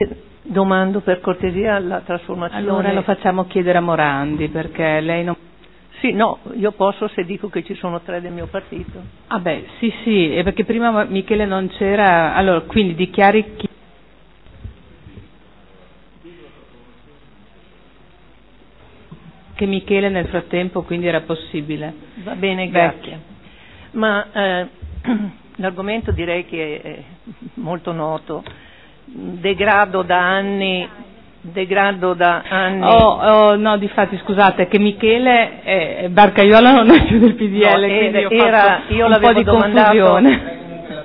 Domando per cortesia la trasformazione. Allora lo facciamo chiedere a Morandi, perché lei non... Sì, no, io posso se dico che ci sono 3 del mio partito. Ah beh, sì, perché prima Michele non c'era, allora quindi dichiari chi... che Michele nel frattempo quindi era possibile. Va bene, grazie. Ma l'argomento direi che è molto noto. Degrado da anni. No, difatti scusate, che Michele Barcaiola non è più del PDL, no, quindi io un po' di confusione.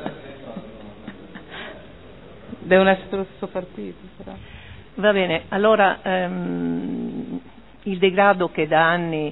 Devono essere lo stesso partito. Però. Va bene, allora il degrado che da anni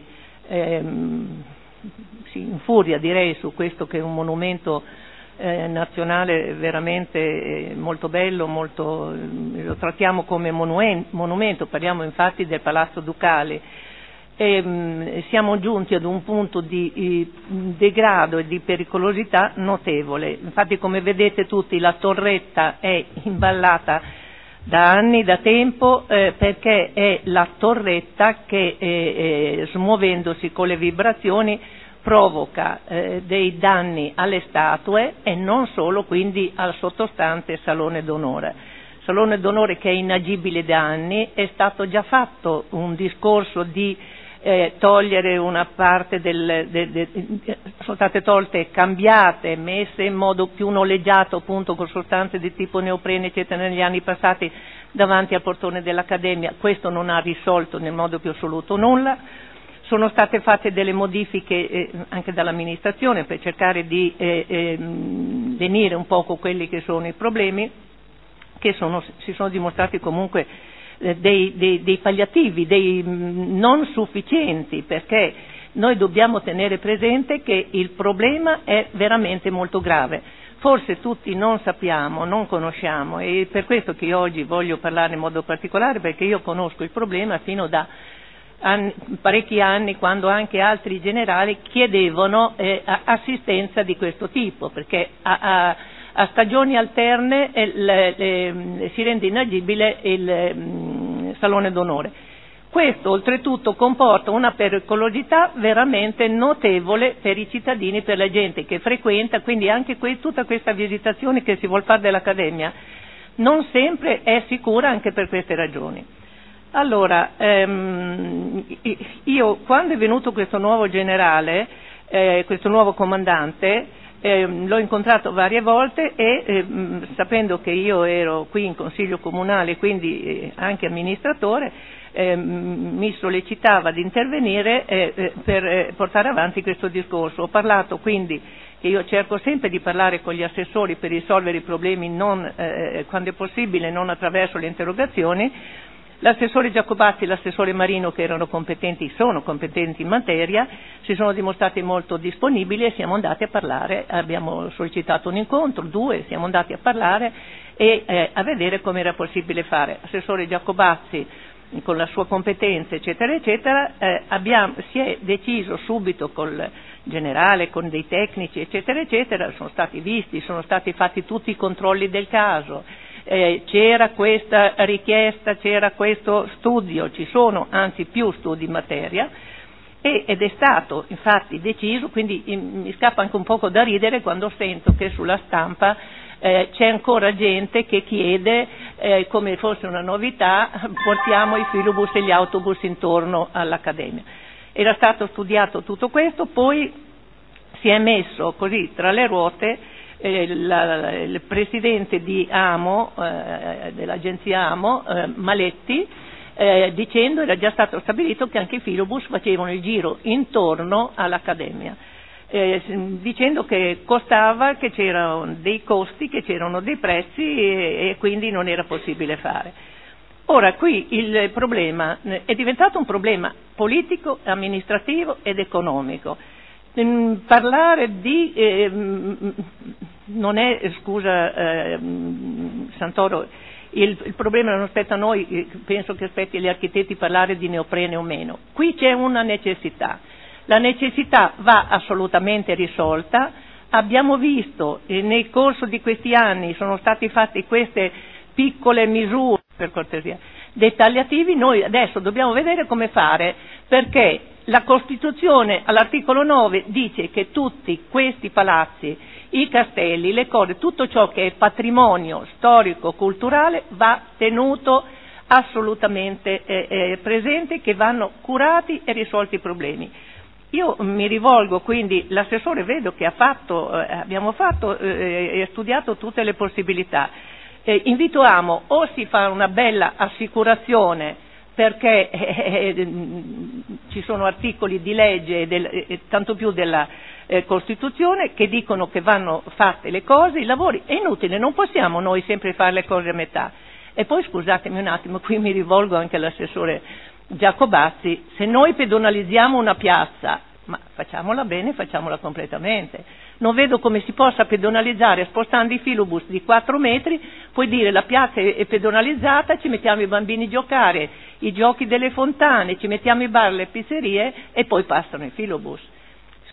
si infuria, direi, su questo che è un monumento nazionale veramente molto bello, lo trattiamo come monumento, parliamo infatti del Palazzo Ducale, e siamo giunti ad un punto di degrado e di pericolosità notevole. Infatti, come vedete tutti, la torretta è imballata da anni, da tempo, perché è la torretta che smuovendosi con le vibrazioni provoca dei danni alle statue e non solo, quindi al sottostante Salone d'Onore. Salone d'Onore che è inagibile da anni, è stato già fatto un discorso di togliere una parte sono state tolte, cambiate, messe in modo più noleggiato appunto con sostanze di tipo neoprene eccetera negli anni passati davanti al portone dell'Accademia. Questo non ha risolto nel modo più assoluto nulla. Sono state fatte delle modifiche anche dall'amministrazione per cercare di lenire un poco quelli che sono i problemi che si sono dimostrati comunque dei palliativi, non sufficienti, perché noi dobbiamo tenere presente che il problema è veramente molto grave. Forse tutti non sappiamo, non conosciamo, e per questo che io oggi voglio parlare in modo particolare, perché io conosco il problema fino da parecchi anni, quando anche altri generali chiedevano assistenza di questo tipo, perché a stagioni alterne si rende inagibile il Salone d'Onore. Questo oltretutto comporta una pericolosità veramente notevole per i cittadini, per la gente che frequenta, quindi anche tutta questa visitazione che si vuol fare dell'Accademia non sempre è sicura, anche per queste ragioni. Allora, io quando è venuto questo nuovo generale, questo nuovo comandante, l'ho incontrato varie volte e sapendo che io ero qui in Consiglio Comunale, quindi anche amministratore, mi sollecitava di intervenire per portare avanti questo discorso. Ho parlato quindi, che io cerco sempre di parlare con gli assessori per risolvere i problemi quando è possibile, non attraverso le interrogazioni. L'assessore Giacobazzi e l'assessore Marino, che sono competenti in materia, si sono dimostrati molto disponibili e siamo andati a parlare, abbiamo sollecitato un incontro, 2, siamo andati a parlare e a vedere come era possibile fare. L'assessore Giacobazzi, con la sua competenza eccetera eccetera, si è deciso subito col generale, con dei tecnici eccetera eccetera, sono stati visti, sono stati fatti tutti i controlli del caso. C'era questa richiesta, c'era questo studio, ci sono anzi più studi in materia ed è stato infatti deciso, quindi mi scappa anche un poco da ridere quando sento che sulla stampa c'è ancora gente che chiede come fosse una novità, portiamo i filobus e gli autobus intorno all'Accademia. Era stato studiato tutto questo, poi si è messo così tra le ruote il presidente di AMO, dell'agenzia AMO, Maletti, dicendo era già stato stabilito che anche i filobus facevano il giro intorno all'Accademia, dicendo che costava, che c'erano dei costi, che c'erano dei prezzi e quindi non era possibile fare. Ora qui il problema è diventato un problema politico, amministrativo ed economico. Parlare di non è, scusa Santoro, il problema non spetta a noi, penso che spetti agli architetti parlare di neoprene o meno. Qui c'è una necessità, la necessità va assolutamente risolta. Abbiamo visto nel corso di questi anni sono stati fatti queste piccole misure, per cortesia, dettagliativi. Noi adesso dobbiamo vedere come fare, perché la Costituzione all'articolo 9 dice che tutti questi palazzi, i castelli, le cose, tutto ciò che è patrimonio storico, culturale, va tenuto assolutamente presente, che vanno curati e risolti i problemi. Io mi rivolgo quindi, l'assessore vedo che abbiamo studiato tutte le possibilità. Invitiamo, o si fa una bella assicurazione, perché ci sono articoli di legge, tanto più della Costituzione, che dicono che vanno fatte le cose, i lavori. È inutile, non possiamo noi sempre fare le cose a metà. E poi scusatemi un attimo, qui mi rivolgo anche all'assessore Giacobazzi, se noi pedonalizziamo una piazza, ma facciamola bene, facciamola completamente. Non vedo come si possa pedonalizzare spostando i filobus di 4 metri, poi dire la piazza è pedonalizzata, ci mettiamo i bambini a giocare, i giochi delle fontane, ci mettiamo i bar, le pizzerie e poi passano i filobus.